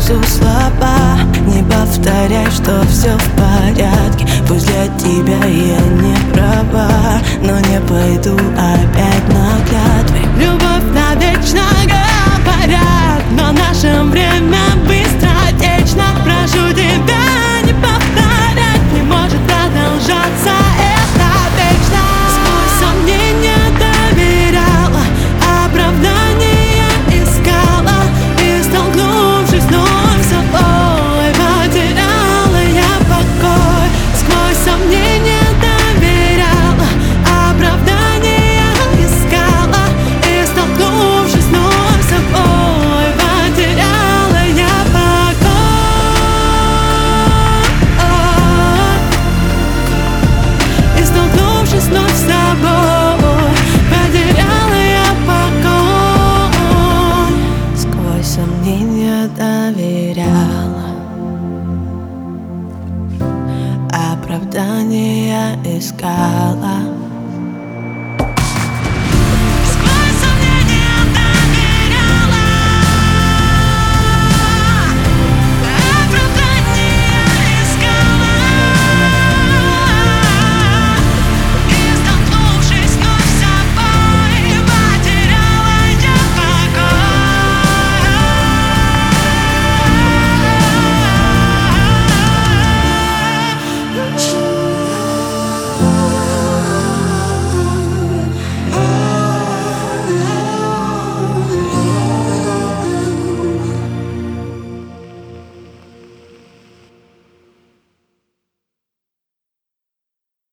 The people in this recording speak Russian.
фразу слова. Не повторяй, что все в порядке. Пусть для тебя я не права, но не пойду опять на клятвы. Любовь навечно говорят, но наше время быстротечно. Прошу тебя не повторять, не может продолжаться это вечно. Сквозь сомнения доверяла, оправдания искала, и столкнувшись вновь с собой, потеряла я покой. Сквозь сомнения доверяла, оправдания искала, и столкнувшись вновь с собой, потеряла я покой. И столкнувшись вновь с собой, потеряла я покой. Сквозь сомнения доверяла, оправдания искала,